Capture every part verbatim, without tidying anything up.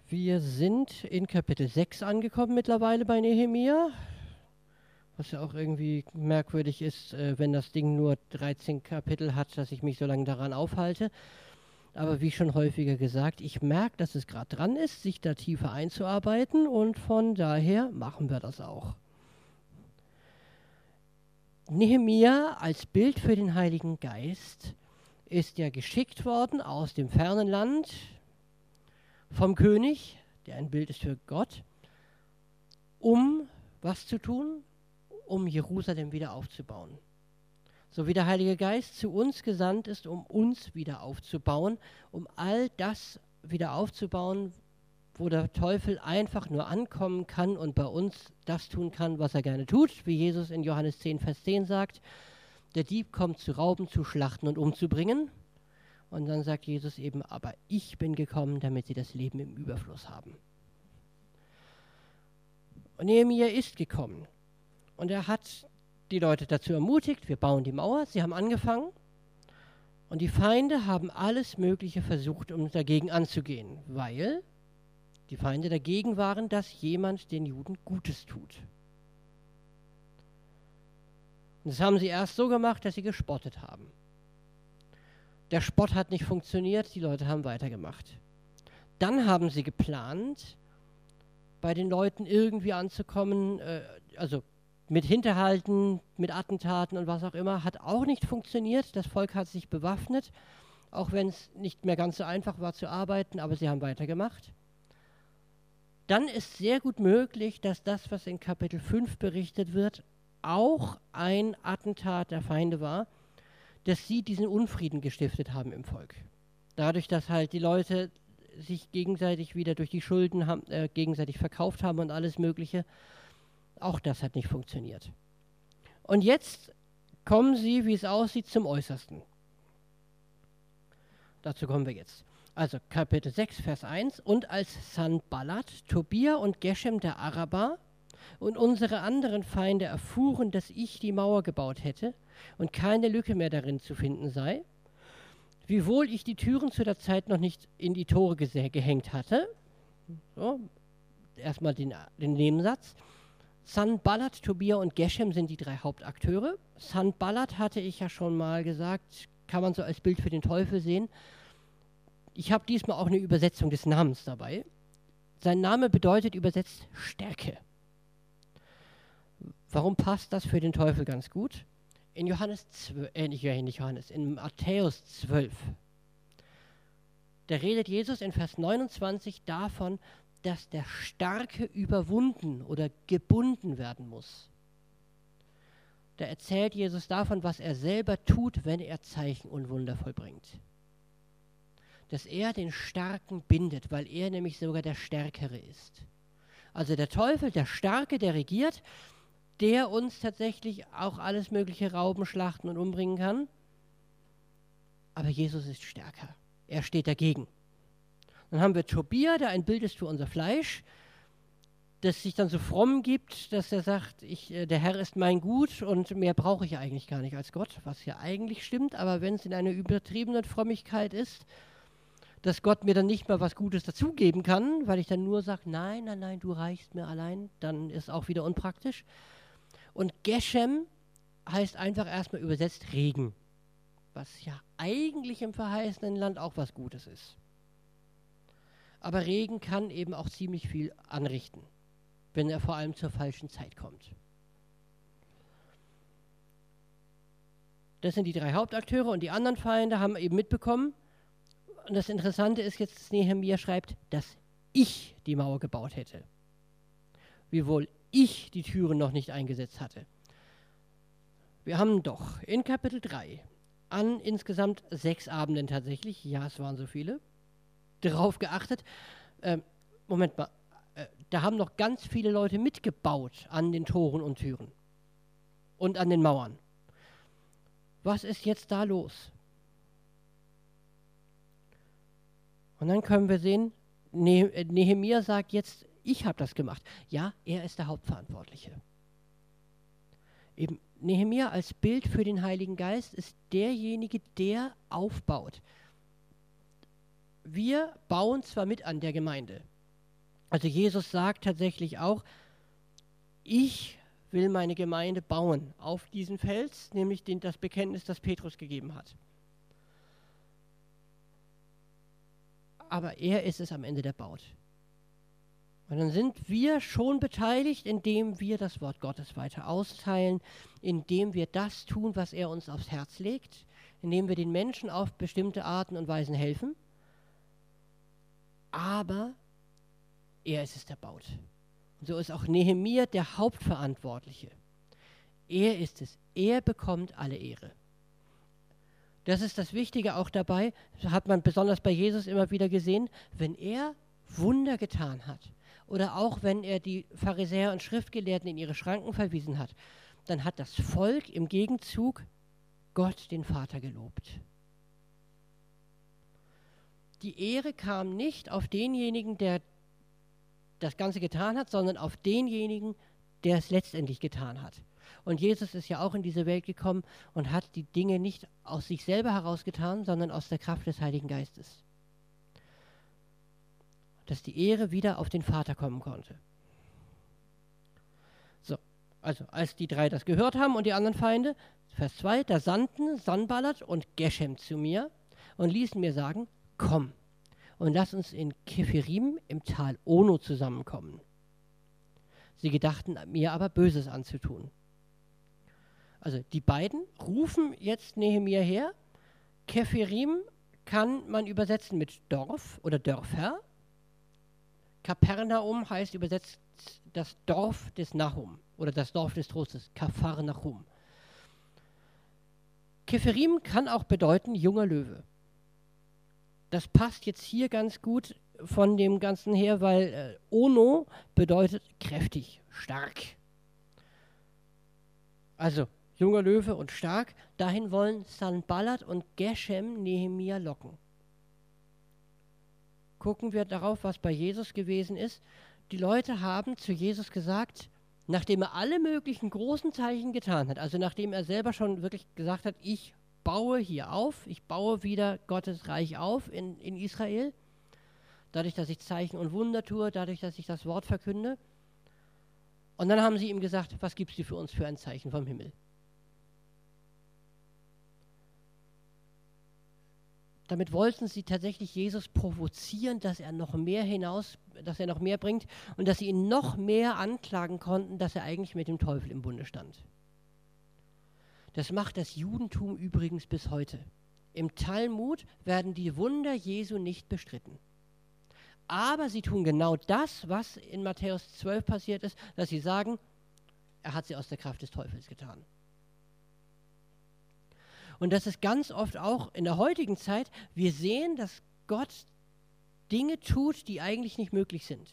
Wir sind in Kapitel sechs angekommen mittlerweile bei Nehemia, was ja auch irgendwie merkwürdig ist, äh, wenn das Ding nur dreizehn Kapitel hat, dass ich mich so lange daran aufhalte. Aber wie schon häufiger gesagt, ich merke, dass es gerade dran ist, sich da tiefer einzuarbeiten und von daher machen wir das auch. Nehemia als Bild für den Heiligen Geist ist ja geschickt worden aus dem fernen Land vom König, der ein Bild ist für Gott, um was zu tun? Um Jerusalem wieder aufzubauen. So wie der Heilige Geist zu uns gesandt ist, um uns wieder aufzubauen, um all das wieder aufzubauen, wo der Teufel einfach nur ankommen kann und bei uns das tun kann, was er gerne tut, wie Jesus in Johannes zehn, Vers zehn sagt, der Dieb kommt zu rauben, zu schlachten und umzubringen. Und dann sagt Jesus eben, aber ich bin gekommen, damit sie das Leben im Überfluss haben. Und Nehemia ist gekommen. Und er hat die Leute dazu ermutigt, wir bauen die Mauer. Sie haben angefangen. Und die Feinde haben alles Mögliche versucht, um dagegen anzugehen, weil die Feinde dagegen waren, dass jemand den Juden Gutes tut. Und das haben sie erst so gemacht, dass sie gespottet haben. Der Spott hat nicht funktioniert, die Leute haben weitergemacht. Dann haben sie geplant, bei den Leuten irgendwie anzukommen, äh, also mit Hinterhalten, mit Attentaten und was auch immer, hat auch nicht funktioniert. Das Volk hat sich bewaffnet, auch wenn es nicht mehr ganz so einfach war zu arbeiten, aber sie haben weitergemacht. Dann ist sehr gut möglich, dass das, was in Kapitel fünf berichtet wird, auch ein Attentat der Feinde war, dass sie diesen Unfrieden gestiftet haben im Volk. Dadurch, dass halt die Leute sich gegenseitig wieder durch die Schulden haben, äh, gegenseitig verkauft haben und alles Mögliche. Auch das hat nicht funktioniert. Und jetzt kommen sie, wie es aussieht, zum Äußersten. Dazu kommen wir jetzt. Also Kapitel sechs, Vers eins. Und als Sanballat, Tobia und Geshem der Araber und unsere anderen Feinde erfuhren, dass ich die Mauer gebaut hätte und keine Lücke mehr darin zu finden sei, wiewohl ich die Türen zu der Zeit noch nicht in die Tore gehängt hatte. So, erstmal den, den Nebensatz. Sanballat, Tobia und Geshem sind die drei Hauptakteure. Sanballat hatte ich ja schon mal gesagt, kann man so als Bild für den Teufel sehen. Ich habe diesmal auch eine Übersetzung des Namens dabei. Sein Name bedeutet übersetzt Stärke. Warum passt das für den Teufel ganz gut? In Johannes zwölf, äh, nicht Johannes, in Matthäus zwölf, da redet Jesus in Vers neunundzwanzig davon, dass der Starke überwunden oder gebunden werden muss. Da erzählt Jesus davon, was er selber tut, wenn er Zeichen und Wunder vollbringt. Dass er den Starken bindet, weil er nämlich sogar der Stärkere ist. Also der Teufel, der Starke, der regiert, der uns tatsächlich auch alles Mögliche rauben, schlachten und umbringen kann. Aber Jesus ist stärker. Er steht dagegen. Dann haben wir Tobia, der ein Bild ist für unser Fleisch, das sich dann so fromm gibt, dass er sagt, ich, äh, der Herr ist mein Gut und mehr brauche ich eigentlich gar nicht als Gott, was ja eigentlich stimmt, aber wenn es in einer übertriebenen Frömmigkeit ist, dass Gott mir dann nicht mal was Gutes dazugeben kann, weil ich dann nur sage, nein, nein, nein, du reichst mir allein, dann ist auch wieder unpraktisch. Und Geshem heißt einfach erstmal übersetzt Regen, was ja eigentlich im verheißenen Land auch was Gutes ist. Aber Regen kann eben auch ziemlich viel anrichten, wenn er vor allem zur falschen Zeit kommt. Das sind die drei Hauptakteure und die anderen Feinde haben eben mitbekommen. Und das Interessante ist jetzt, dass Nehemia schreibt, dass ich die Mauer gebaut hätte. Wiewohl ich die Türen noch nicht eingesetzt hatte. Wir haben doch in Kapitel drei an insgesamt sechs Abenden tatsächlich, ja, es waren so viele, darauf geachtet, äh, Moment mal, äh, da haben noch ganz viele Leute mitgebaut an den Toren und Türen und an den Mauern. Was ist jetzt da los? Und dann können wir sehen, ne- Nehemia sagt jetzt, ich habe das gemacht. Ja, er ist der Hauptverantwortliche. Eben Nehemia als Bild für den Heiligen Geist ist derjenige, der aufbaut. Wir bauen zwar mit an der Gemeinde, Also Jesus sagt tatsächlich auch, ich will meine Gemeinde bauen auf diesen Fels, nämlich den, das Bekenntnis, das Petrus gegeben hat. Aber er ist es am Ende, der baut. Und dann sind wir schon beteiligt, indem wir das Wort Gottes weiter austeilen, indem wir das tun, was er uns aufs Herz legt, indem wir den Menschen auf bestimmte Arten und Weisen helfen. Aber er ist es, der baut. Und so ist auch Nehemia der Hauptverantwortliche. Er ist es. Er bekommt alle Ehre. Das ist das Wichtige auch dabei, das hat man besonders bei Jesus immer wieder gesehen, wenn er Wunder getan hat oder auch wenn er die Pharisäer und Schriftgelehrten in ihre Schranken verwiesen hat, dann hat das Volk im Gegenzug Gott, den Vater, gelobt. Die Ehre kam nicht auf denjenigen, der das Ganze getan hat, sondern auf denjenigen, der es letztendlich getan hat. Und Jesus ist ja auch in diese Welt gekommen und hat die Dinge nicht aus sich selber heraus getan, sondern aus der Kraft des Heiligen Geistes. Dass die Ehre wieder auf den Vater kommen konnte. So, also als die drei das gehört haben und die anderen Feinde, Vers zwei, da sandten Sanballat und Geshem zu mir und ließen mir sagen, komm und lass uns in Kephirim im Tal Ono zusammenkommen. Sie gedachten mir aber Böses anzutun. Also die beiden rufen jetzt Nehemia her. Kephirim kann man übersetzen mit Dorf oder Dörfer. Kapernaum heißt übersetzt das Dorf des Nahum oder das Dorf des Trostes, Kapharnaum. Kephirim kann auch bedeuten junger Löwe. Das passt jetzt hier ganz gut von dem Ganzen her, weil äh, Ono bedeutet kräftig, stark. Also junger Löwe und stark, dahin wollen Sanballat und Geshem Nehemia locken. Gucken wir darauf, was bei Jesus gewesen ist. Die Leute haben zu Jesus gesagt, nachdem er alle möglichen großen Zeichen getan hat, also nachdem er selber schon wirklich gesagt hat, ich baue hier auf, ich baue wieder Gottes Reich auf in, in Israel, dadurch, dass ich Zeichen und Wunder tue, dadurch, dass ich das Wort verkünde. Und dann haben sie ihm gesagt, was gibst du für uns für ein Zeichen vom Himmel? Damit wollten sie tatsächlich Jesus provozieren, dass er noch mehr hinaus, dass er noch mehr bringt und dass sie ihn noch mehr anklagen konnten, dass er eigentlich mit dem Teufel im Bunde stand. Das macht das Judentum übrigens bis heute. Im Talmud werden die Wunder Jesu nicht bestritten. Aber sie tun genau das, was in Matthäus zwölf passiert ist, dass sie sagen, er hat sie aus der Kraft des Teufels getan. Und das ist ganz oft auch in der heutigen Zeit, wir sehen, dass Gott Dinge tut, die eigentlich nicht möglich sind.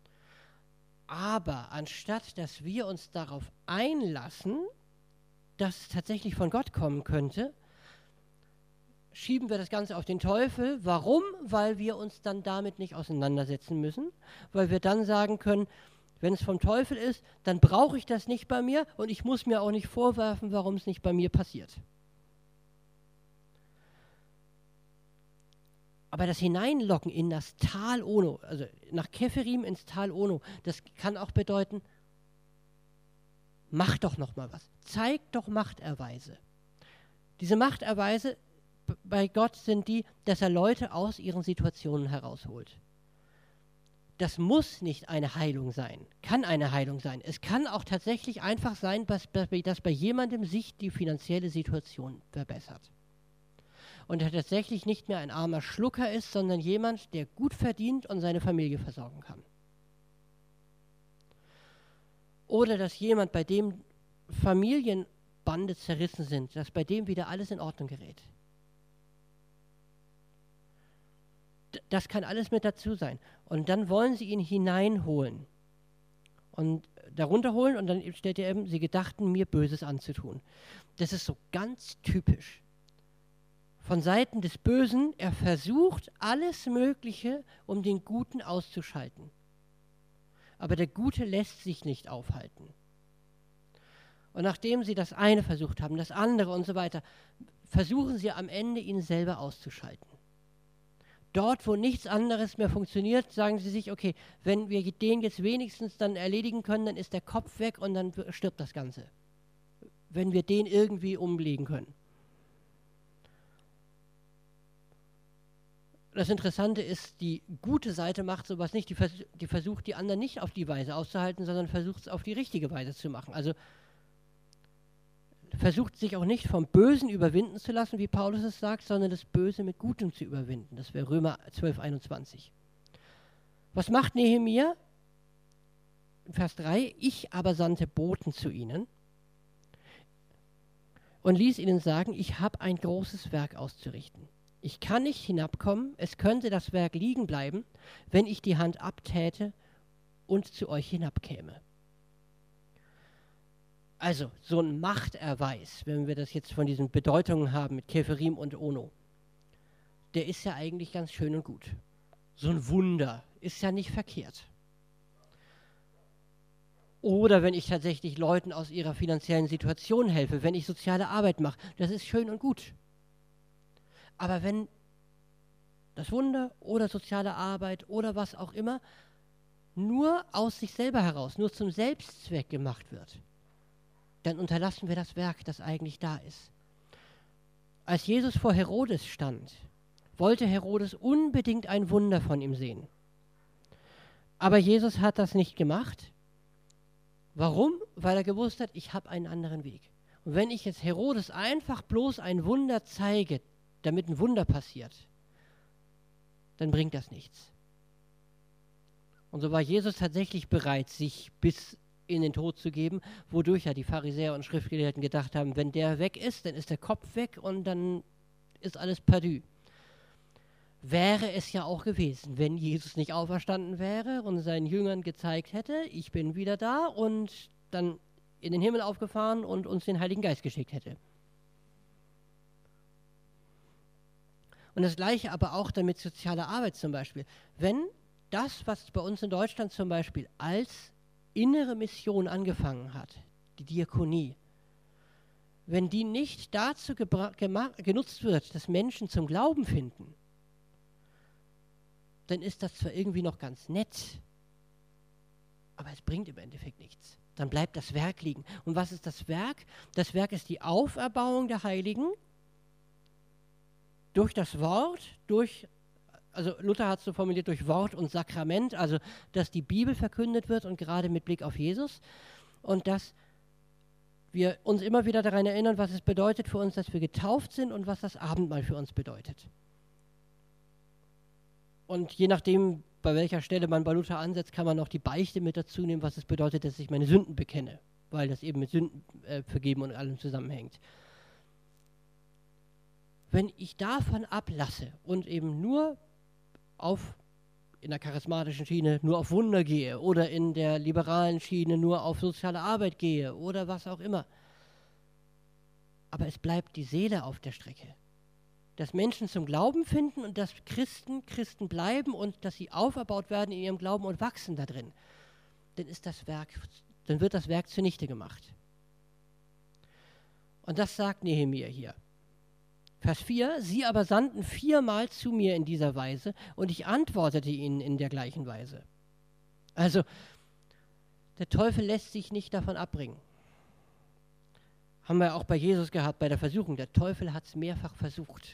Aber anstatt, dass wir uns darauf einlassen, dass es tatsächlich von Gott kommen könnte, schieben wir das Ganze auf den Teufel. Warum? Weil wir uns dann damit nicht auseinandersetzen müssen, weil wir dann sagen können, wenn es vom Teufel ist, dann brauche ich das nicht bei mir und ich muss mir auch nicht vorwerfen, warum es nicht bei mir passiert. Aber das Hineinlocken in das Tal Ono, also nach Kephirim ins Tal Ono, das kann auch bedeuten, mach doch noch mal was. Zeig doch Machterweise. Diese Machterweise bei Gott sind die, dass er Leute aus ihren Situationen herausholt. Das muss nicht eine Heilung sein, kann eine Heilung sein. Es kann auch tatsächlich einfach sein, dass, dass bei jemandem sich die finanzielle Situation verbessert. Und er tatsächlich nicht mehr ein armer Schlucker ist, sondern jemand, der gut verdient und seine Familie versorgen kann. Oder dass jemand, bei dem Familienbande zerrissen sind, dass bei dem wieder alles in Ordnung gerät. D- Das kann alles mit dazu sein. Und dann wollen sie ihn hineinholen und darunter holen und dann steht er eben, sie gedachten mir Böses anzutun. Das ist so ganz typisch. Von Seiten des Bösen, er versucht alles Mögliche, um den Guten auszuschalten. Aber der Gute lässt sich nicht aufhalten. Und nachdem sie das eine versucht haben, das andere und so weiter, versuchen sie am Ende, ihn selber auszuschalten. dort, wo nichts anderes mehr funktioniert, sagen sie sich, okay, wenn wir den jetzt wenigstens dann erledigen können, dann ist der Kopf weg und dann stirbt das Ganze. Wenn wir den irgendwie umlegen können. Das Interessante ist, die gute Seite macht sowas nicht, die, vers die versucht, die anderen nicht auf die Weise auszuhalten, sondern versucht es auf die richtige Weise zu machen. Also versucht sich auch nicht vom Bösen überwinden zu lassen, wie Paulus es sagt, sondern das Böse mit Gutem zu überwinden. Das wäre Römer zwölf, einundzwanzig. Was macht Nehemia? Vers drei, ich aber sandte Boten zu ihnen und ließ ihnen sagen, ich habe ein großes Werk auszurichten. Ich kann nicht hinabkommen, es könnte das Werk liegen bleiben, wenn ich die Hand abtäte und zu euch hinabkäme. Also, so ein Machterweis, wenn wir das jetzt von diesen Bedeutungen haben mit Keferim und Ono, der ist ja eigentlich ganz schön und gut. So ein Wunder ist ja nicht verkehrt. Oder wenn ich tatsächlich Leuten aus ihrer finanziellen Situation helfe, wenn ich soziale Arbeit mache, das ist schön und gut. Aber wenn das Wunder oder soziale Arbeit oder was auch immer nur aus sich selber heraus, nur zum Selbstzweck gemacht wird, dann unterlassen wir das Werk, das eigentlich da ist. Als Jesus vor Herodes stand, wollte Herodes unbedingt ein Wunder von ihm sehen. Aber Jesus hat das nicht gemacht. Warum? Weil er gewusst hat, ich habe einen anderen Weg. Und wenn ich jetzt Herodes einfach bloß ein Wunder zeige, damit ein Wunder passiert, dann bringt das nichts. Und so war Jesus tatsächlich bereit, sich bis in den Tod zu geben, wodurch ja die Pharisäer und Schriftgelehrten gedacht haben, wenn der weg ist, dann ist der Kopf weg und dann ist alles perdu. Wäre es ja auch gewesen, wenn Jesus nicht auferstanden wäre und seinen Jüngern gezeigt hätte, ich bin wieder da und dann in den Himmel aufgefahren und uns den Heiligen Geist geschickt hätte. Und das Gleiche aber auch dann mit sozialer Arbeit zum Beispiel. Wenn das, was bei uns in Deutschland zum Beispiel als innere Mission angefangen hat, die Diakonie, wenn die nicht dazu genutzt wird, dass Menschen zum Glauben finden, dann ist das zwar irgendwie noch ganz nett, aber es bringt im Endeffekt nichts. Dann bleibt das Werk liegen. Und was ist das Werk? Das Werk ist die Auferbauung der Heiligen durch das Wort, durch, also Luther hat es so formuliert, durch Wort und Sakrament, also dass die Bibel verkündet wird und gerade mit Blick auf Jesus und dass wir uns immer wieder daran erinnern, was es bedeutet für uns, dass wir getauft sind und was das Abendmahl für uns bedeutet. Und je nachdem, bei welcher Stelle man bei Luther ansetzt, kann man noch die Beichte mit dazu nehmen, was es bedeutet, dass ich meine Sünden bekenne, weil das eben mit Sünden äh, vergeben und allem zusammenhängt. Wenn ich davon ablasse und eben nur auf, in der charismatischen Schiene nur auf Wunder gehe oder in der liberalen Schiene nur auf soziale Arbeit gehe oder was auch immer, aber es bleibt die Seele auf der Strecke. Dass Menschen zum Glauben finden und dass Christen Christen bleiben und dass sie auferbaut werden in ihrem Glauben und wachsen da drin, dann ist das Werk, dann wird das Werk zunichte gemacht. Und das sagt Nehemia hier. Vers vier, sie aber sandten viermal zu mir in dieser Weise und ich antwortete ihnen in der gleichen Weise. Also, der Teufel lässt sich nicht davon abbringen. Haben wir auch bei Jesus gehabt, bei der Versuchung. Der Teufel hat es mehrfach versucht.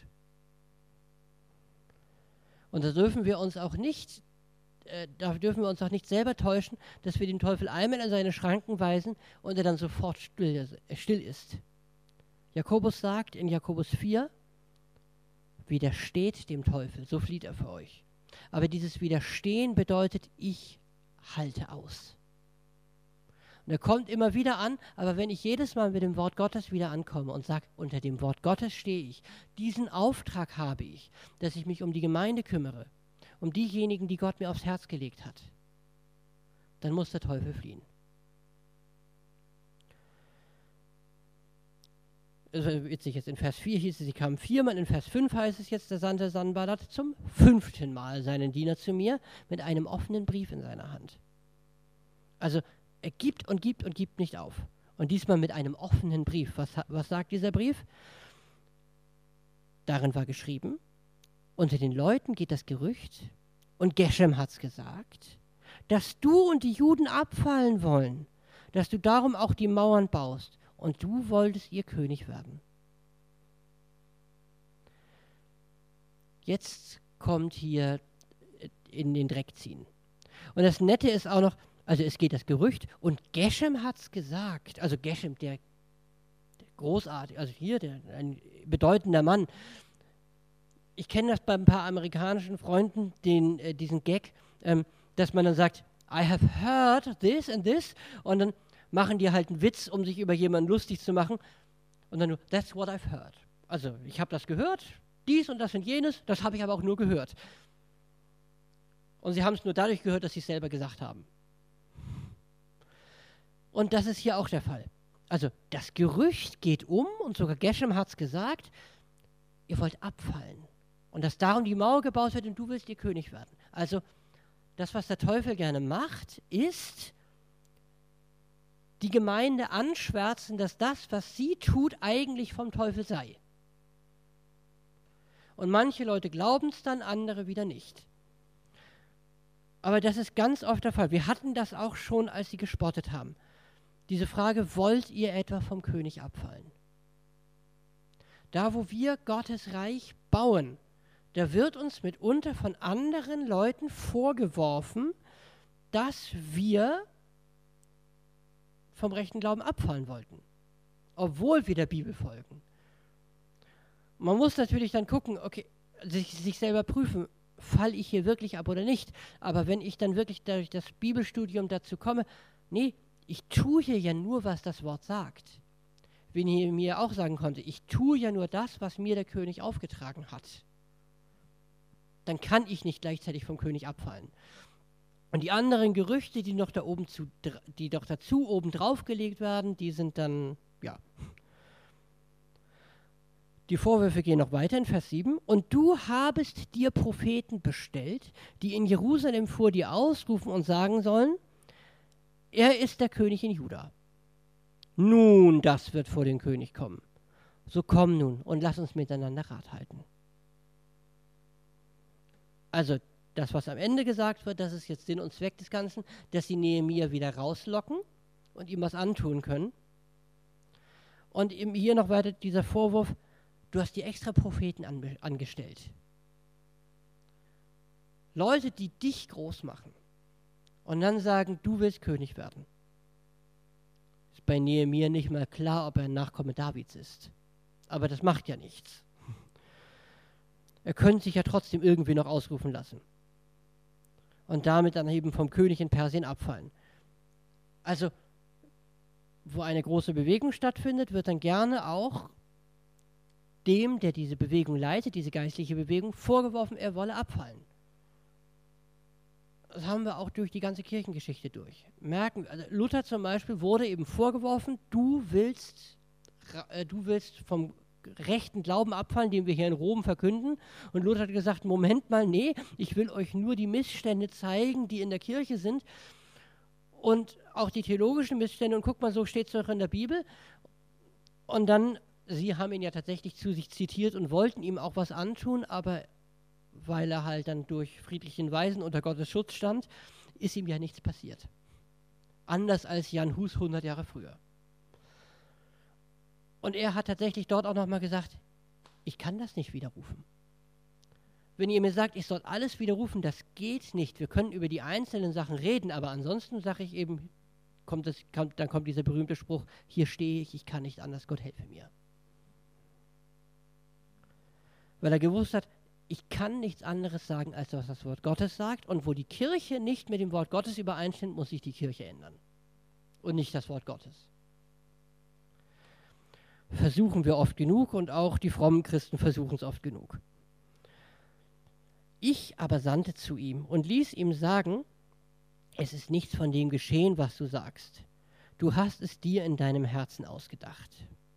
Und da dürfen wir uns auch nicht, äh, da dürfen wir uns auch nicht selber täuschen, dass wir den Teufel einmal in seine Schranken weisen und er dann sofort still, äh, still ist. Jakobus sagt in Jakobus vier, widersteht dem Teufel, so flieht er für euch. Aber dieses Widerstehen bedeutet, ich halte aus. Und er kommt immer wieder an, aber wenn ich jedes Mal mit dem Wort Gottes wieder ankomme und sage, unter dem Wort Gottes stehe ich, diesen Auftrag habe ich, dass ich mich um die Gemeinde kümmere, um diejenigen, die Gott mir aufs Herz gelegt hat, dann muss der Teufel fliehen. Also witzig, jetzt in Vers vier hieß es, sie kamen viermal, in Vers fünf heißt es jetzt, der sandte Sanballat zum fünften Mal seinen Diener zu mir mit einem offenen Brief in seiner Hand. Also er gibt und gibt und gibt nicht auf. Und diesmal mit einem offenen Brief. Was, was sagt dieser Brief? Darin war geschrieben, unter den Leuten geht das Gerücht, und Geshem hat's gesagt, dass du und die Juden abfallen wollen, dass du darum auch die Mauern baust, und du wolltest ihr König werden. Jetzt kommt hier in den Dreck ziehen. Und das Nette ist auch noch, also es geht das Gerücht, und Geshem hat's gesagt, also Geshem, der, der großartig, also hier der, ein bedeutender Mann. Ich kenne das bei ein paar amerikanischen Freunden, den, äh, diesen Gag, ähm, dass man dann sagt, I have heard this and this, und dann machen die halt einen Witz, um sich über jemanden lustig zu machen, und dann nur, that's what I've heard. Also ich habe das gehört, dies und das und jenes, das habe ich aber auch nur gehört. Und sie haben es nur dadurch gehört, dass sie es selber gesagt haben. Und das ist hier auch der Fall. Also das Gerücht geht um, und sogar Geshem hat es gesagt, ihr wollt abfallen. Und dass darum die Mauer gebaut wird und du willst ihr König werden. Also das, was der Teufel gerne macht, ist die Gemeinde anschwärzen, dass das, was sie tut, eigentlich vom Teufel sei. Und manche Leute glauben es dann, andere wieder nicht. Aber das ist ganz oft der Fall. Wir hatten das auch schon, als sie gespottet haben. Diese Frage, wollt ihr etwa vom König abfallen? Da, wo wir Gottes Reich bauen, da wird uns mitunter von anderen Leuten vorgeworfen, dass wir vom rechten Glauben abfallen wollten, obwohl wir der Bibel folgen. Man muss natürlich dann gucken, okay, sich, sich selber prüfen, falle ich hier wirklich ab oder nicht. Aber wenn ich dann wirklich durch das Bibelstudium dazu komme, nee, ich tue hier ja nur, was das Wort sagt. Wie Nehemia auch sagen konnte, ich tue ja nur das, was mir der König aufgetragen hat. Dann kann ich nicht gleichzeitig vom König abfallen. Und die anderen Gerüchte, die noch da oben zu, die doch dazu oben drauf gelegt werden, die sind dann, ja. Die Vorwürfe gehen noch weiter in Vers sieben. Und du habest dir Propheten bestellt, die in Jerusalem vor dir ausrufen und sagen sollen, er ist der König in Juda. Nun, das wird vor den König kommen. So komm nun und lass uns miteinander Rat halten. Also das, was am Ende gesagt wird, das ist jetzt Sinn und Zweck des Ganzen, dass sie Nehemia wieder rauslocken und ihm was antun können. Und eben hier noch weiter dieser Vorwurf, du hast dir extra Propheten an, angestellt. Leute, die dich groß machen und dann sagen, du willst König werden. Ist bei Nehemia nicht mal klar, ob er ein Nachkomme Davids ist. Aber das macht ja nichts. Er könnte sich ja trotzdem irgendwie noch ausrufen lassen. Und damit dann eben vom König in Persien abfallen. Also, wo eine große Bewegung stattfindet, wird dann gerne auch dem, der diese Bewegung leitet, diese geistliche Bewegung, vorgeworfen, er wolle abfallen. Das haben wir auch durch die ganze Kirchengeschichte durch. Merken, also Luther zum Beispiel wurde eben vorgeworfen, du willst, äh, du willst vom rechten Glauben abfallen, den wir hier in Rom verkünden. Und Luther hat gesagt, Moment mal, nee, ich will euch nur die Missstände zeigen, die in der Kirche sind. Und auch die theologischen Missstände. Und guck mal, so steht es doch in der Bibel. Und dann, sie haben ihn ja tatsächlich zu sich zitiert und wollten ihm auch was antun, aber weil er halt dann durch friedlichen Weisen unter Gottes Schutz stand, ist ihm ja nichts passiert. Anders als Jan Hus hundert Jahre früher. Und er hat tatsächlich dort auch nochmal gesagt, ich kann das nicht widerrufen. Wenn ihr mir sagt, ich soll alles widerrufen, das geht nicht. Wir können über die einzelnen Sachen reden, aber ansonsten sage ich eben, kommt das, kommt, dann kommt dieser berühmte Spruch, hier stehe ich, ich kann nicht anders, Gott helfe mir. Weil er gewusst hat, ich kann nichts anderes sagen, als was das Wort Gottes sagt. Und wo die Kirche nicht mit dem Wort Gottes übereinstimmt, muss sich die Kirche ändern. Und nicht das Wort Gottes. Versuchen wir oft genug und auch die frommen Christen versuchen es oft genug. Ich aber sandte zu ihm und ließ ihm sagen, es ist nichts von dem geschehen, was du sagst. Du hast es dir in deinem Herzen ausgedacht.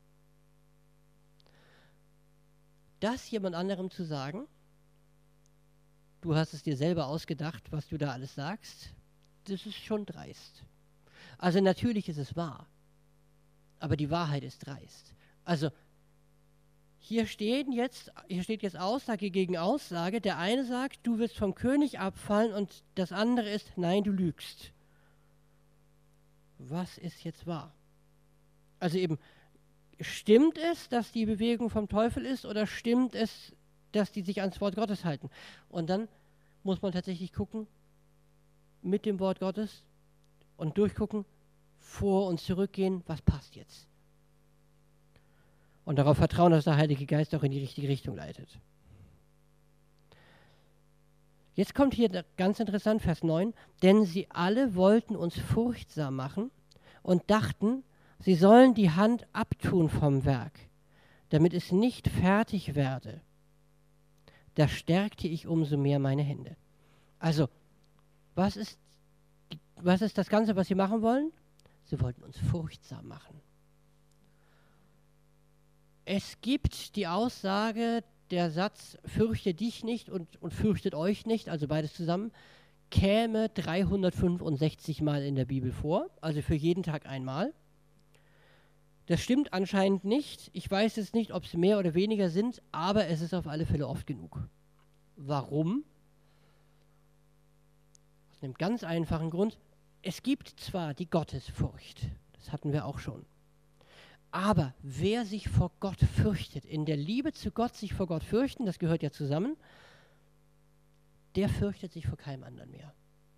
Das jemand anderem zu sagen, du hast es dir selber ausgedacht, was du da alles sagst, das ist schon dreist. Also natürlich ist es wahr, aber die Wahrheit ist dreist. Also Hier, stehen jetzt, hier steht jetzt Aussage gegen Aussage. Der eine sagt, du wirst vom König abfallen und das andere ist, nein, du lügst. Was ist jetzt wahr? Also eben, stimmt es, dass die Bewegung vom Teufel ist oder stimmt es, dass die sich ans Wort Gottes halten? Und dann muss man tatsächlich gucken, mit dem Wort Gottes und durchgucken, vor und zurückgehen, was passt jetzt? Und darauf vertrauen, dass der Heilige Geist auch in die richtige Richtung leitet. Jetzt kommt hier ganz interessant Vers neun, denn sie alle wollten uns furchtsam machen und dachten, sie sollen die Hand abtun vom Werk, damit es nicht fertig werde. Da stärkte ich umso mehr meine Hände. Also, was ist, was ist das Ganze, was sie machen wollen? Sie wollten uns furchtsam machen. Es gibt die Aussage, der Satz, fürchte dich nicht und, und fürchtet euch nicht, also beides zusammen, käme dreihundertfünfundsechzig Mal in der Bibel vor, also für jeden Tag einmal. Das stimmt anscheinend nicht. Ich weiß jetzt nicht, ob es mehr oder weniger sind, aber es ist auf alle Fälle oft genug. Warum? Aus einem ganz einfachen Grund. Es gibt zwar die Gottesfurcht, das hatten wir auch schon, aber wer sich vor Gott fürchtet, in der Liebe zu Gott sich vor Gott fürchten, das gehört ja zusammen, der fürchtet sich vor keinem anderen mehr.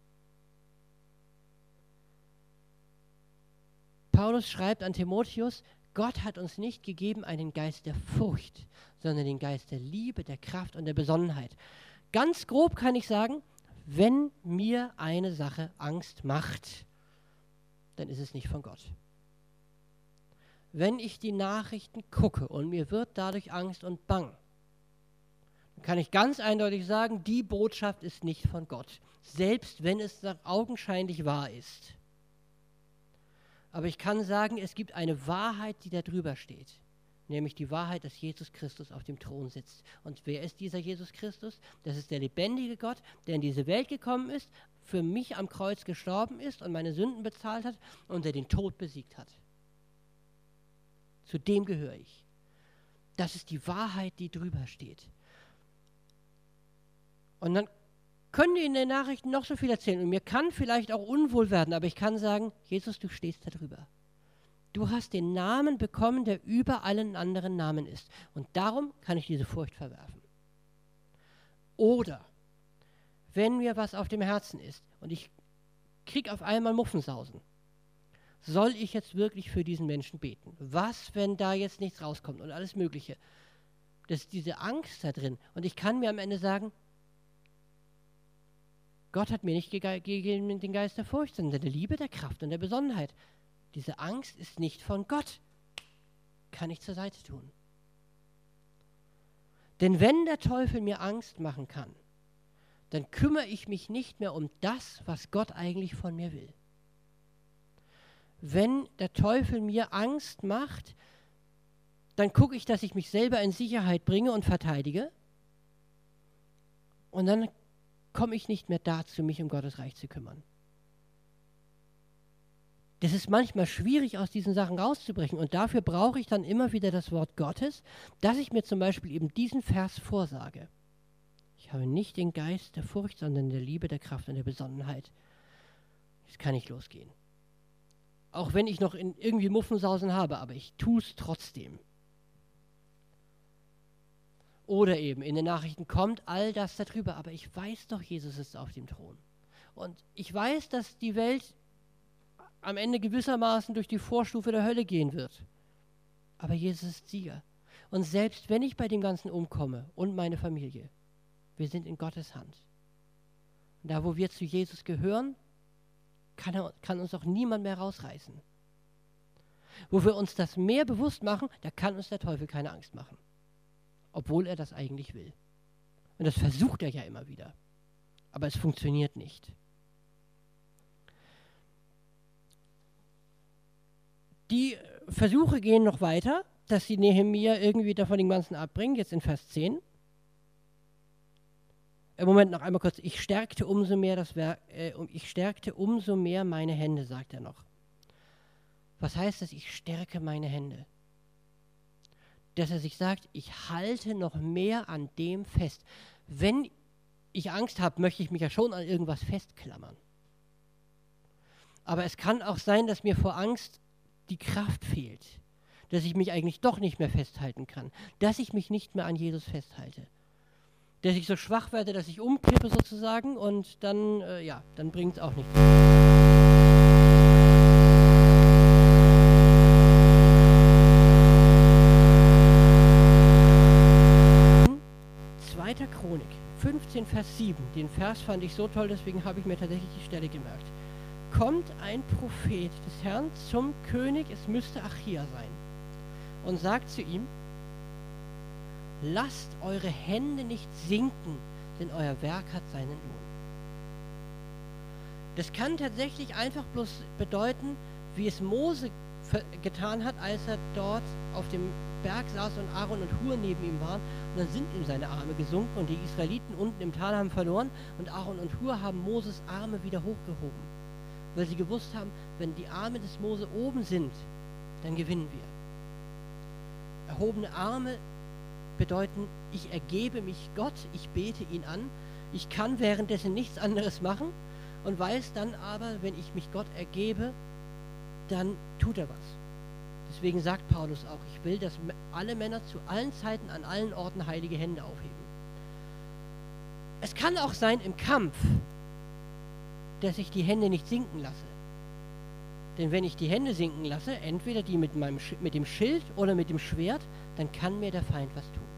Paulus schreibt an Timotheus, Gott hat uns nicht gegeben einen Geist der Furcht, sondern den Geist der Liebe, der Kraft und der Besonnenheit. Ganz grob kann ich sagen, wenn mir eine Sache Angst macht, dann ist es nicht von Gott. Wenn ich die Nachrichten gucke und mir wird dadurch Angst und Bang, dann kann ich ganz eindeutig sagen, die Botschaft ist nicht von Gott, selbst wenn es augenscheinlich wahr ist. Aber ich kann sagen, es gibt eine Wahrheit, die da drüber steht, nämlich die Wahrheit, dass Jesus Christus auf dem Thron sitzt. Und wer ist dieser Jesus Christus? Das ist der lebendige Gott, der in diese Welt gekommen ist, für mich am Kreuz gestorben ist und meine Sünden bezahlt hat und der den Tod besiegt hat. Zu dem gehöre ich. Das ist die Wahrheit, die drüber steht. Und dann können die in den Nachrichten noch so viel erzählen und mir kann vielleicht auch unwohl werden, aber ich kann sagen, Jesus, du stehst da drüber. Du hast den Namen bekommen, der über allen anderen Namen ist. Und darum kann ich diese Furcht verwerfen. Oder, wenn mir was auf dem Herzen ist und ich kriege auf einmal Muffensausen, soll ich jetzt wirklich für diesen Menschen beten? Was, wenn da jetzt nichts rauskommt und alles Mögliche? Das ist diese Angst da drin. Und ich kann mir am Ende sagen, Gott hat mir nicht gegeben den Geist der Furcht, sondern der Liebe, der Kraft und der Besonnenheit. Diese Angst ist nicht von Gott. Kann ich zur Seite tun. Denn wenn der Teufel mir Angst machen kann, dann kümmere ich mich nicht mehr um das, was Gott eigentlich von mir will. Wenn der Teufel mir Angst macht, dann gucke ich, dass ich mich selber in Sicherheit bringe und verteidige. Und dann komme ich nicht mehr dazu, mich um Gottes Reich zu kümmern. Das ist manchmal schwierig, aus diesen Sachen rauszubrechen. Und dafür brauche ich dann immer wieder das Wort Gottes, dass ich mir zum Beispiel eben diesen Vers vorsage. Ich habe nicht den Geist der Furcht, sondern der Liebe, der Kraft und der Besonnenheit. Jetzt kann ich losgehen. Auch wenn ich noch in irgendwie Muffensausen habe, aber ich tue es trotzdem. Oder eben in den Nachrichten kommt all das darüber, aber ich weiß doch, Jesus ist auf dem Thron. Und ich weiß, dass die Welt am Ende gewissermaßen durch die Vorstufe der Hölle gehen wird. Aber Jesus ist Sieger. Und selbst wenn ich bei dem Ganzen umkomme und meine Familie, wir sind in Gottes Hand. Und da, wo wir zu Jesus gehören, kann, er, kann uns auch niemand mehr rausreißen. Wo wir uns das mehr bewusst machen, da kann uns der Teufel keine Angst machen. Obwohl er das eigentlich will. Und das versucht er ja immer wieder. Aber es funktioniert nicht. Die Versuche gehen noch weiter, dass sie Nehemia irgendwie davon den Ganzen abbringen, jetzt in Vers zehn. Im Moment noch einmal kurz, ich stärkte umso mehr das Werk, äh, ich stärkte umso mehr meine Hände, sagt er noch. Was heißt das, ich stärke meine Hände? dass er sich sagt, ich halte noch mehr an dem fest. Wenn ich Angst habe, möchte ich mich ja schon an irgendwas festklammern. Aber es kann auch sein, dass mir vor Angst die Kraft fehlt, dass ich mich eigentlich doch nicht mehr festhalten kann, dass ich mich nicht mehr an Jesus festhalte, dass ich so schwach werde, dass ich umkippe sozusagen und dann, äh, ja, dann bringt es auch nichts. zweiter. Chronik fünfzehn, Vers sieben. Den Vers fand ich so toll, deswegen habe ich mir tatsächlich die Stelle gemerkt. Kommt ein Prophet des Herrn zum König, es müsste Achia sein, und sagt zu ihm, lasst eure Hände nicht sinken, denn euer Werk hat seinen Lohn. Das kann tatsächlich einfach bloß bedeuten, wie es Mose getan hat, als er dort auf dem Berg saß und Aaron und Hur neben ihm waren, und dann sind ihm seine Arme gesunken und die Israeliten unten im Tal haben verloren und Aaron und Hur haben Moses Arme wieder hochgehoben, weil sie gewusst haben, wenn die Arme des Mose oben sind, dann gewinnen wir. Erhobene Arme bedeuten, ich ergebe mich Gott, ich bete ihn an, ich kann währenddessen nichts anderes machen und weiß dann aber, wenn ich mich Gott ergebe, dann tut er was. Deswegen sagt Paulus auch, ich will, dass alle Männer zu allen Zeiten an allen Orten heilige Hände aufheben. Es kann auch sein im Kampf, dass ich die Hände nicht sinken lasse. Denn wenn ich die Hände sinken lasse, entweder die mit, meinem, mit dem Schild oder mit dem Schwert, dann kann mir der Feind was tun.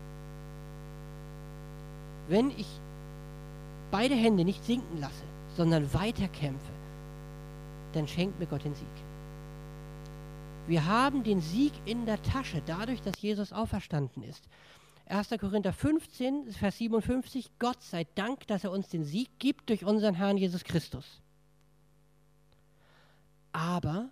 Wenn ich beide Hände nicht sinken lasse, sondern weiterkämpfe, dann schenkt mir Gott den Sieg. Wir haben den Sieg in der Tasche, dadurch, dass Jesus auferstanden ist. erster. Korinther fünfzehn, Vers siebenundfünfzig, Gott sei Dank, dass er uns den Sieg gibt durch unseren Herrn Jesus Christus. Aber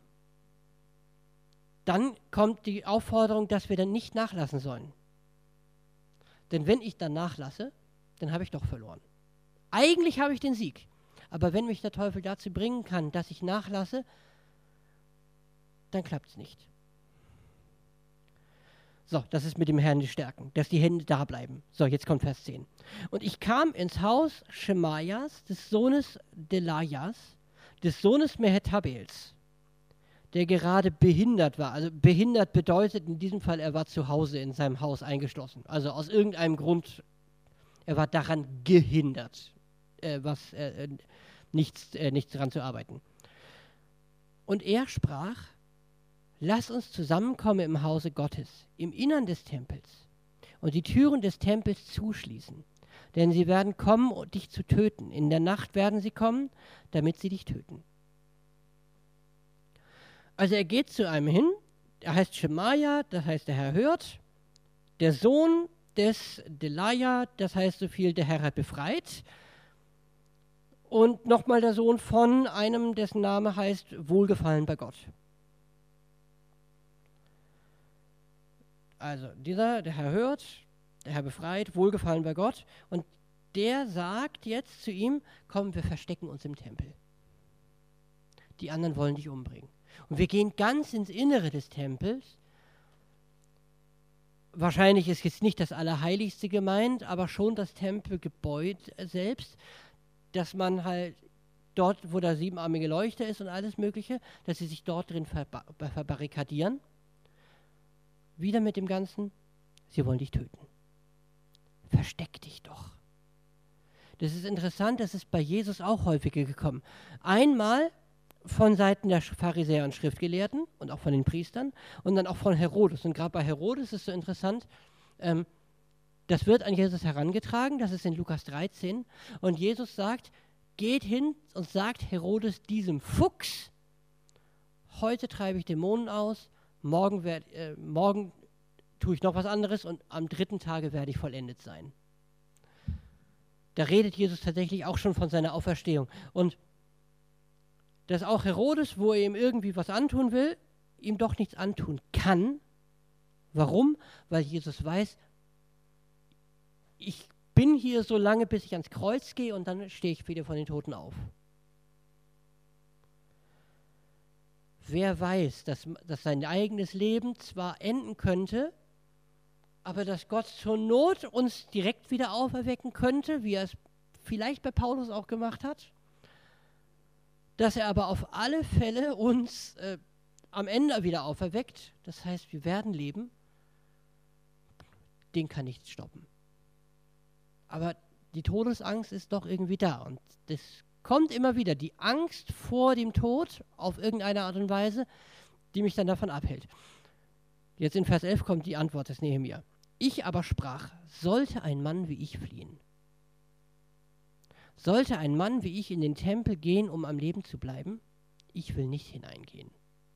dann kommt die Aufforderung, dass wir dann nicht nachlassen sollen. Denn wenn ich dann nachlasse, dann habe ich doch verloren. Eigentlich habe ich den Sieg. Aber wenn mich der Teufel dazu bringen kann, dass ich nachlasse, dann klappt es nicht. So, das ist mit dem Herrn die Stärken, dass die Hände da bleiben. So, jetzt kommt Vers zehn. Und ich kam ins Haus Schemaias, des Sohnes Delajas, des Sohnes Mehetabels, der gerade behindert war. Also behindert bedeutet in diesem Fall, er war zu Hause in seinem Haus eingeschlossen. Also aus irgendeinem Grund, er war daran gehindert, äh, was, äh, nichts, äh, nichts daran zu arbeiten. Und er sprach, lass uns zusammenkommen im Hause Gottes, im Innern des Tempels, und die Türen des Tempels zuschließen. Denn sie werden kommen, um dich zu töten. In der Nacht werden sie kommen, damit sie dich töten. Also er geht zu einem hin, er heißt Schemaja, das heißt der Herr hört. Der Sohn des Delaja, das heißt so viel, der Herr hat befreit. Und nochmal der Sohn von einem, dessen Name heißt Wohlgefallen bei Gott. Also dieser, der Herr hört, der Herr befreit, Wohlgefallen bei Gott. Und der sagt jetzt zu ihm, komm, wir verstecken uns im Tempel. Die anderen wollen dich umbringen. Und wir gehen ganz ins Innere des Tempels. Wahrscheinlich ist jetzt nicht das Allerheiligste gemeint, aber schon das Tempelgebäude selbst, dass man halt dort, wo der siebenarmige Leuchter ist und alles Mögliche, dass sie sich dort drin verba- verbarrikadieren. Wieder mit dem Ganzen, sie wollen dich töten. Versteck dich doch. Das ist interessant, das ist bei Jesus auch häufiger gekommen. Einmal von Seiten der Pharisäer und Schriftgelehrten und auch von den Priestern und dann auch von Herodes. Und gerade bei Herodes ist es so interessant, ähm, das wird an Jesus herangetragen, das ist in Lukas dreizehn. Und Jesus sagt, geht hin und sagt Herodes diesem Fuchs, heute treibe ich Dämonen aus, morgen, werd, äh, morgen tue ich noch was anderes und am dritten Tage werde ich vollendet sein. Da redet Jesus tatsächlich auch schon von seiner Auferstehung. Und dass auch Herodes, wo er ihm irgendwie was antun will, ihm doch nichts antun kann. Warum? Weil Jesus weiß, ich bin hier so lange, bis ich ans Kreuz gehe und dann stehe ich wieder von den Toten auf. Wer weiß, dass, dass sein eigenes Leben zwar enden könnte, aber dass Gott zur Not uns direkt wieder auferwecken könnte, wie er es vielleicht bei Paulus auch gemacht hat, dass er aber auf alle Fälle uns äh, am Ende wieder auferweckt, das heißt, wir werden leben, den kann nichts stoppen. Aber die Todesangst ist doch irgendwie da und das kommt immer wieder, die Angst vor dem Tod auf irgendeine Art und Weise, die mich dann davon abhält. Jetzt in Vers elf kommt die Antwort des Nehemia. Ich aber sprach, sollte ein Mann wie ich fliehen? Sollte ein Mann wie ich in den Tempel gehen, um am Leben zu bleiben? Ich will nicht hineingehen.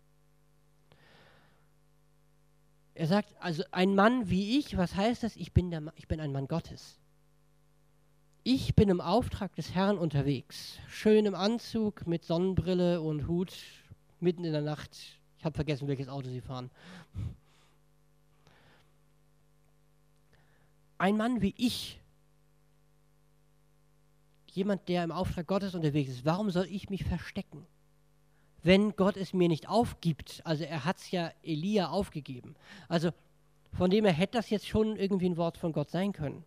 Er sagt, also ein Mann wie ich, was heißt das? Ich bin, der, ich bin ein Mann Gottes. Ich bin im Auftrag des Herrn unterwegs. Schön im Anzug, mit Sonnenbrille und Hut, mitten in der Nacht. Ich habe vergessen, welches Auto sie fahren. Ein Mann wie ich, jemand, der im Auftrag Gottes unterwegs ist, warum soll ich mich verstecken? Wenn Gott es mir nicht aufgibt, also er hat es ja Elia aufgegeben. Also von dem her hätte das jetzt schon irgendwie ein Wort von Gott sein können.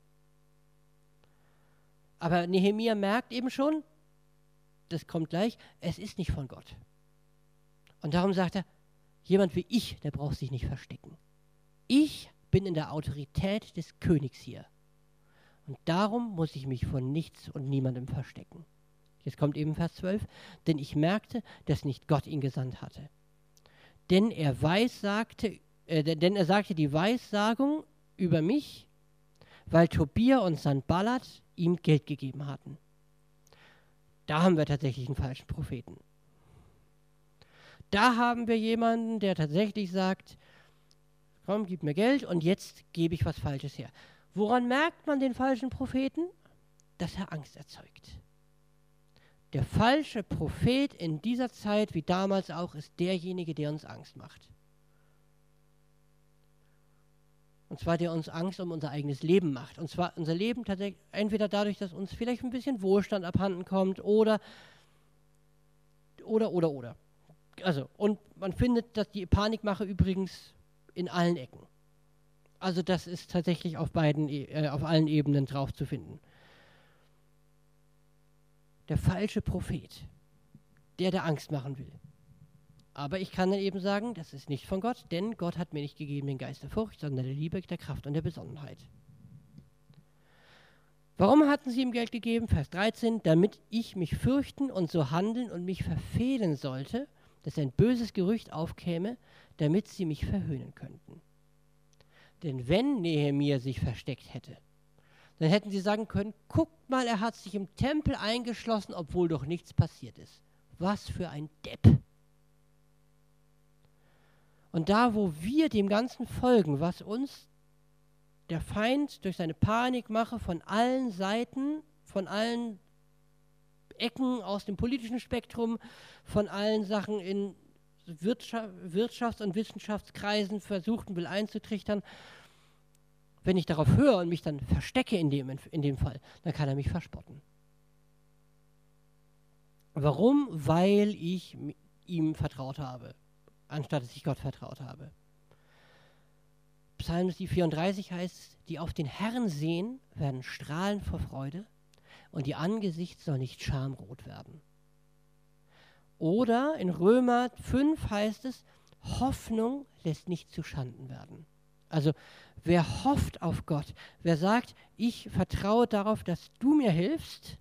Aber Nehemia merkt eben schon, das kommt gleich, es ist nicht von Gott. Und darum sagt er, jemand wie ich, der braucht sich nicht verstecken. Ich bin in der Autorität des Königs hier. Und darum muss ich mich von nichts und niemandem verstecken. Jetzt kommt eben Vers zwölf, denn ich merkte, dass nicht Gott ihn gesandt hatte. Denn er weissagte, äh, denn er sagte die Weissagung über mich, weil Tobia und Sanballat ihm Geld gegeben hatten. Da haben wir tatsächlich einen falschen Propheten. Da haben wir jemanden, der tatsächlich sagt, komm, gib mir Geld und jetzt gebe ich was Falsches her. Woran merkt man den falschen Propheten? Dass er Angst erzeugt. Der falsche Prophet in dieser Zeit, wie damals auch, ist derjenige, der uns Angst macht. Und zwar, der uns Angst um unser eigenes Leben macht. Und zwar unser Leben tatsächlich entweder dadurch, dass uns vielleicht ein bisschen Wohlstand abhanden kommt oder, oder, oder, oder. Also, und man findet, dass die Panikmache übrigens in allen Ecken. Also das ist tatsächlich auf beiden, äh, auf allen Ebenen drauf zu finden. Der falsche Prophet, der, der Angst machen will. Aber ich kann dann eben sagen, das ist nicht von Gott, denn Gott hat mir nicht gegeben den Geist der Furcht, sondern der Liebe, der Kraft und der Besonnenheit. Warum hatten sie ihm Geld gegeben? Vers dreizehn, damit ich mich fürchten und so handeln und mich verfehlen sollte, dass ein böses Gerücht aufkäme, damit sie mich verhöhnen könnten. Denn wenn Nehemia sich versteckt hätte, dann hätten sie sagen können, guckt mal, er hat sich im Tempel eingeschlossen, obwohl doch nichts passiert ist. Was für ein Depp. Und da, wo wir dem Ganzen folgen, was uns der Feind durch seine Panikmache von allen Seiten, von allen Ecken aus dem politischen Spektrum, von allen Sachen in Wirtschaft, Wirtschafts- und Wissenschaftskreisen versuchten will einzutrichtern, wenn ich darauf höre und mich dann verstecke in dem, in dem Fall, dann kann er mich verspotten. Warum? Weil ich ihm vertraut habe, anstatt dass ich Gott vertraut habe. Psalm vierunddreißig heißt, die auf den Herrn sehen, werden strahlen vor Freude und ihr Angesicht soll nicht schamrot werden. Oder in Römer fünf heißt es, Hoffnung lässt nicht zu Schanden werden. Also wer hofft auf Gott, wer sagt, ich vertraue darauf, dass du mir hilfst,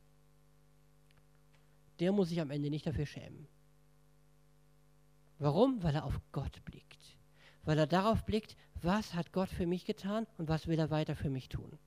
der muss sich am Ende nicht dafür schämen. Warum? Weil er auf Gott blickt. Weil er darauf blickt, was hat Gott für mich getan und was will er weiter für mich tun.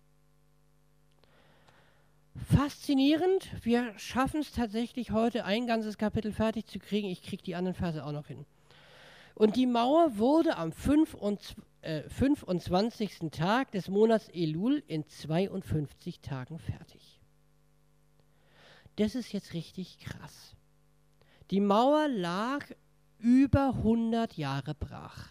Faszinierend, wir schaffen es tatsächlich heute, ein ganzes Kapitel fertig zu kriegen. Ich kriege die anderen Verse auch noch hin. Und die Mauer wurde am fünfundzwanzigsten Tag des Monats Elul in zweiundfünfzig Tagen fertig. Das ist jetzt richtig krass. Die Mauer lag über hundert Jahre brach.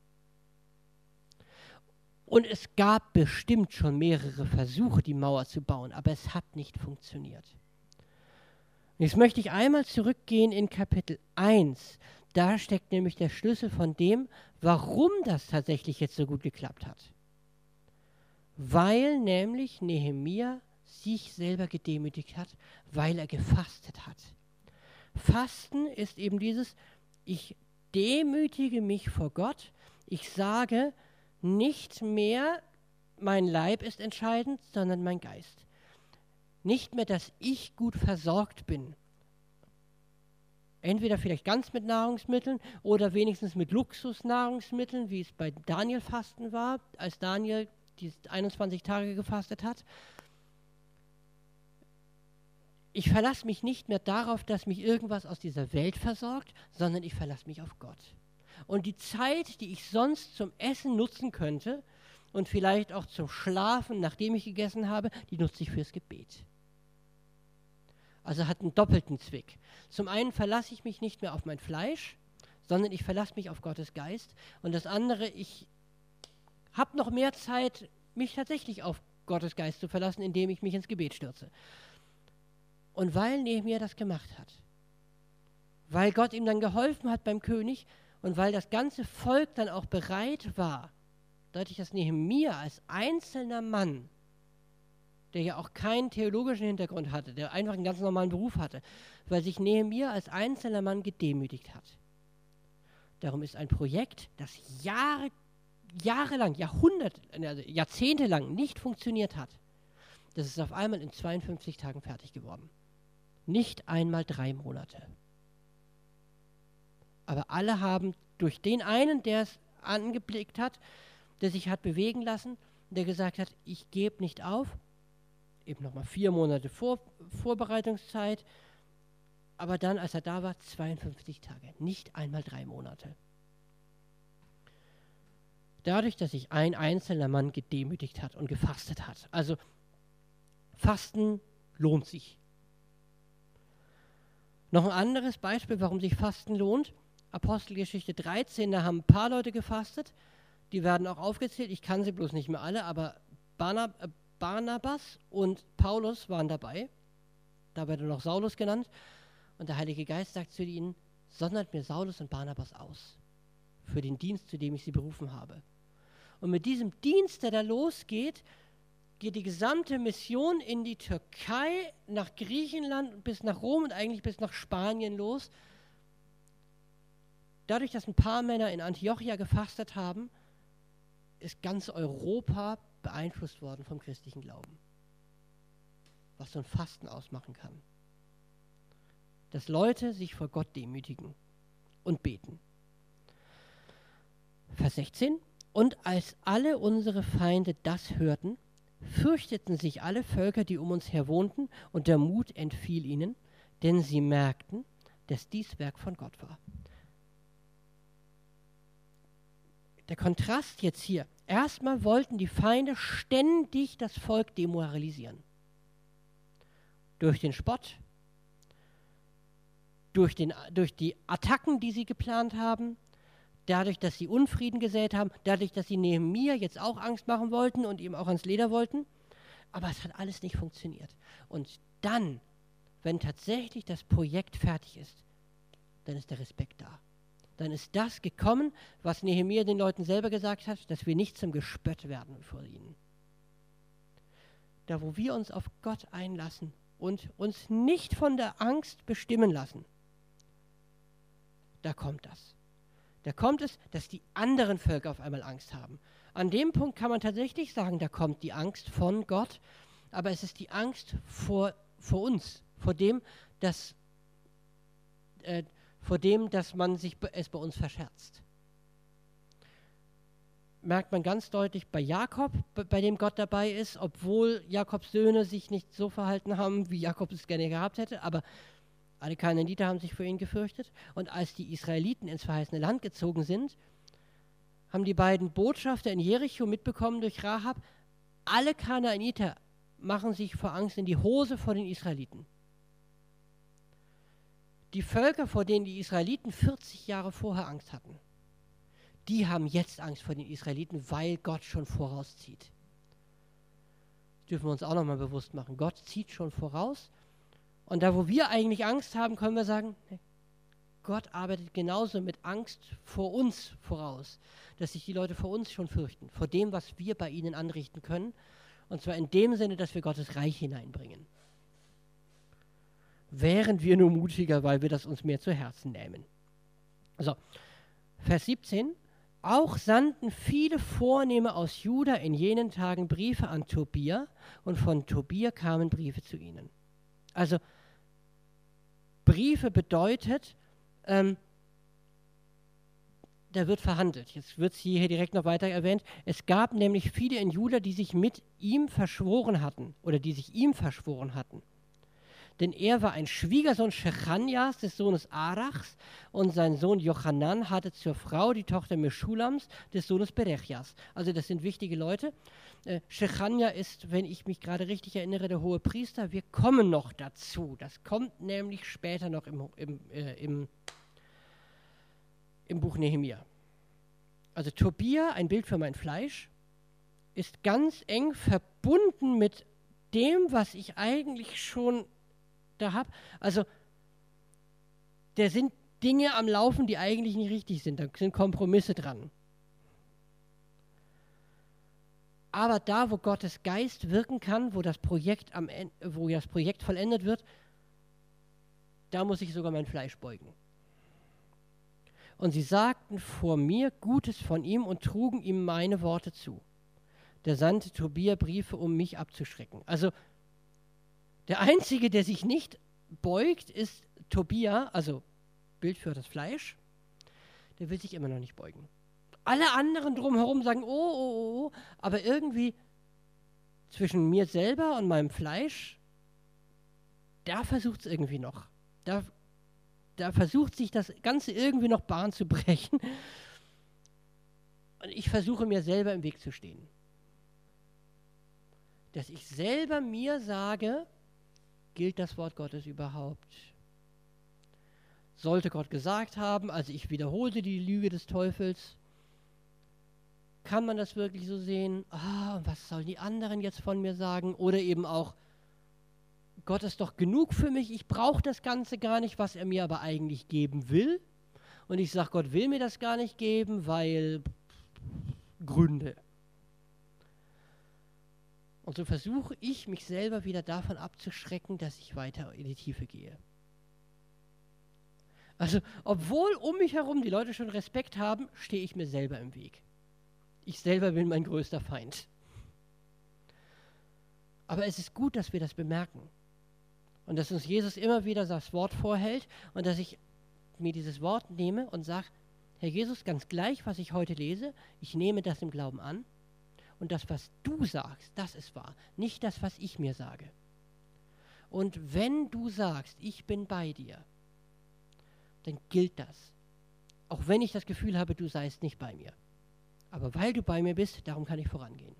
Und es gab bestimmt schon mehrere Versuche, die Mauer zu bauen, aber es hat nicht funktioniert. Jetzt möchte ich einmal zurückgehen in Kapitel eins. Da steckt nämlich der Schlüssel von dem, warum das tatsächlich jetzt so gut geklappt hat. weil nämlich Nehemia sich selber gedemütigt hat, weil er gefastet hat. Fasten ist eben dieses, ich demütige mich vor Gott, ich sage nicht mehr, mein Leib ist entscheidend, sondern mein Geist. Nicht mehr, dass ich gut versorgt bin. Entweder vielleicht ganz mit Nahrungsmitteln oder wenigstens mit Luxusnahrungsmitteln, wie es bei Daniel Fasten war, als Daniel die einundzwanzig Tage gefastet hat. Ich verlasse mich nicht mehr darauf, dass mich irgendwas aus dieser Welt versorgt, sondern ich verlasse mich auf Gott. Und die Zeit, die ich sonst zum Essen nutzen könnte und vielleicht auch zum Schlafen, nachdem ich gegessen habe, die nutze ich fürs Gebet. Also hat einen doppelten Zweck. Zum einen verlasse ich mich nicht mehr auf mein Fleisch, sondern ich verlasse mich auf Gottes Geist. Und das andere, ich habe noch mehr Zeit, mich tatsächlich auf Gottes Geist zu verlassen, indem ich mich ins Gebet stürze. Und weil Nehemia das gemacht hat, weil Gott ihm dann geholfen hat beim König und weil das ganze Volk dann auch bereit war, dadurch, dass Nehemia als einzelner Mann, der ja auch keinen theologischen Hintergrund hatte, der einfach einen ganz normalen Beruf hatte, weil sich Nehemia als einzelner Mann gedemütigt hat. Darum ist ein Projekt, das Jahre, jahrelang, Jahrhunderte, also jahrzehntelang nicht funktioniert hat, das ist auf einmal in zweiundfünfzig Tagen fertig geworden. Nicht einmal drei Monate. Aber alle haben durch den einen, der es angeblickt hat, der sich hat bewegen lassen, der gesagt hat, ich gebe nicht auf, eben nochmal vier Monate Vor Vorbereitungszeit, aber dann, als er da war, zweiundfünfzig Tage, nicht einmal drei Monate. Dadurch, dass sich ein einzelner Mann gedemütigt hat und gefastet hat. Also Fasten lohnt sich. Noch ein anderes Beispiel, warum sich Fasten lohnt. Apostelgeschichte dreizehn, da haben ein paar Leute gefastet, die werden auch aufgezählt, ich kann sie bloß nicht mehr alle, aber Barnab äh, Barnabas und Paulus waren dabei, da wird er noch Saulus genannt, und der Heilige Geist sagt zu ihnen, sondert mir Saulus und Barnabas aus, für den Dienst, zu dem ich sie berufen habe. Und mit diesem Dienst, der da losgeht, geht die gesamte Mission in die Türkei, nach Griechenland, bis nach Rom und eigentlich bis nach Spanien los. Dadurch, dass ein paar Männer in Antiochia gefastet haben, ist ganz Europa beeinflusst worden vom christlichen Glauben. Was so ein Fasten ausmachen kann. Dass Leute sich vor Gott demütigen und beten. Vers sechzehn. Und als alle unsere Feinde das hörten, fürchteten sich alle Völker, die um uns her wohnten, und der Mut entfiel ihnen, denn sie merkten, dass dies Werk von Gott war. Der Kontrast jetzt hier. Erstmal wollten die Feinde ständig das Volk demoralisieren. Durch den Spott, durch, den, durch die Attacken, die sie geplant haben, dadurch, dass sie Unfrieden gesät haben, dadurch, dass sie Nehemia jetzt auch Angst machen wollten und ihm auch ans Leder wollten. Aber es hat alles nicht funktioniert. Und dann, wenn tatsächlich das Projekt fertig ist, dann ist der Respekt da. Dann ist das gekommen, was Nehemia den Leuten selber gesagt hat, dass wir nicht zum Gespött werden vor ihnen. Da, wo wir uns auf Gott einlassen und uns nicht von der Angst bestimmen lassen, da kommt das. Da kommt es, dass die anderen Völker auf einmal Angst haben. An dem Punkt kann man tatsächlich sagen, da kommt die Angst von Gott, aber es ist die Angst vor, vor uns, vor dem, dass äh, vor dem, dass man sich es bei uns verscherzt. Merkt man ganz deutlich bei Jakob, bei dem Gott dabei ist, obwohl Jakobs Söhne sich nicht so verhalten haben, wie Jakob es gerne gehabt hätte, aber alle Kanaaniter haben sich für ihn gefürchtet. Und als die Israeliten ins verheißene Land gezogen sind, haben die beiden Botschafter in Jericho mitbekommen durch Rahab, alle Kanaaniter machen sich vor Angst in die Hose vor den Israeliten. Die Völker, vor denen die Israeliten vierzig Jahre vorher Angst hatten, die haben jetzt Angst vor den Israeliten, weil Gott schon vorauszieht. Das dürfen wir uns auch nochmal bewusst machen. Gott zieht schon voraus. Und da, wo wir eigentlich Angst haben, können wir sagen, hey, Gott arbeitet genauso mit Angst vor uns voraus, dass sich die Leute vor uns schon fürchten, vor dem, was wir bei ihnen anrichten können. Und zwar in dem Sinne, dass wir Gottes Reich hineinbringen. Wären wir nur mutiger, weil wir das uns mehr zu Herzen nehmen. So, Vers siebzehn. Auch sandten viele Vornehme aus Juda in jenen Tagen Briefe an Tobia und von Tobia kamen Briefe zu ihnen. Also Briefe bedeutet, ähm, da wird verhandelt. Jetzt wird es hier direkt noch weiter erwähnt. Es gab nämlich viele in Juda, die sich mit ihm verschworen hatten oder die sich ihm verschworen hatten. Denn er war ein Schwiegersohn Shechanjas, des Sohnes Arachs, und sein Sohn Jochanan hatte zur Frau die Tochter Meschulams, des Sohnes Berechjas. Also das sind wichtige Leute. Äh, Shechanja ist, wenn ich mich gerade richtig erinnere, der hohe Priester. Wir kommen noch dazu. Das kommt nämlich später noch im, im, äh, im, im Buch Nehemia. Also Tobia, ein Bild für mein Fleisch, ist ganz eng verbunden mit dem, was ich eigentlich schon da habe. Also, da sind Dinge am Laufen, die eigentlich nicht richtig sind. Da sind Kompromisse dran. Aber da, wo Gottes Geist wirken kann, wo das Projekt am Ende, wo das Projekt vollendet wird, da muss ich sogar mein Fleisch beugen. Und sie sagten vor mir Gutes von ihm und trugen ihm meine Worte zu. Der sandte Tobia Briefe, um mich abzuschrecken. Also, der Einzige, der sich nicht beugt, ist Tobia, also Bild für das Fleisch. Der will sich immer noch nicht beugen. Alle anderen drumherum sagen, oh, oh, oh, aber irgendwie zwischen mir selber und meinem Fleisch, da versucht es irgendwie noch. Da, da versucht sich das Ganze irgendwie noch Bahn zu brechen. Und ich versuche mir selber im Weg zu stehen. Dass ich selber mir sage, gilt das Wort Gottes überhaupt? Sollte Gott gesagt haben, also ich wiederholte die Lüge des Teufels, kann man das wirklich so sehen? Ah, was sollen die anderen jetzt von mir sagen? Oder eben auch, Gott ist doch genug für mich, ich brauche das Ganze gar nicht, was er mir aber eigentlich geben will. Und ich sage, Gott will mir das gar nicht geben, weil Gründe. Und so versuche ich, mich selber wieder davon abzuschrecken, dass ich weiter in die Tiefe gehe. Also, obwohl um mich herum die Leute schon Respekt haben, stehe ich mir selber im Weg. Ich selber bin mein größter Feind. Aber es ist gut, dass wir das bemerken. Und dass uns Jesus immer wieder das Wort vorhält und dass ich mir dieses Wort nehme und sage, Herr Jesus, ganz gleich, was ich heute lese, ich nehme das im Glauben an. Und das, was du sagst, das ist wahr, nicht das, was ich mir sage. Und wenn du sagst, ich bin bei dir, dann gilt das. Auch wenn ich das Gefühl habe, du seist nicht bei mir. Aber weil du bei mir bist, darum kann ich vorangehen.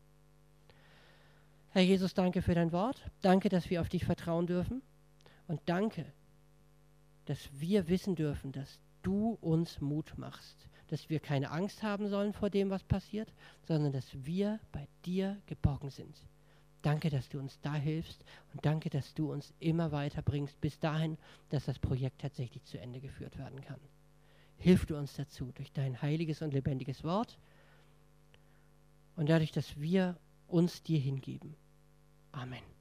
Herr Jesus, danke für dein Wort. Danke, dass wir auf dich vertrauen dürfen. Und danke, dass wir wissen dürfen, dass du uns Mut machst. Dass wir keine Angst haben sollen vor dem, was passiert, sondern dass wir bei dir geborgen sind. Danke, dass du uns da hilfst und danke, dass du uns immer weiterbringst, bis dahin, dass das Projekt tatsächlich zu Ende geführt werden kann. Hilf du uns dazu durch dein heiliges und lebendiges Wort und dadurch, dass wir uns dir hingeben. Amen.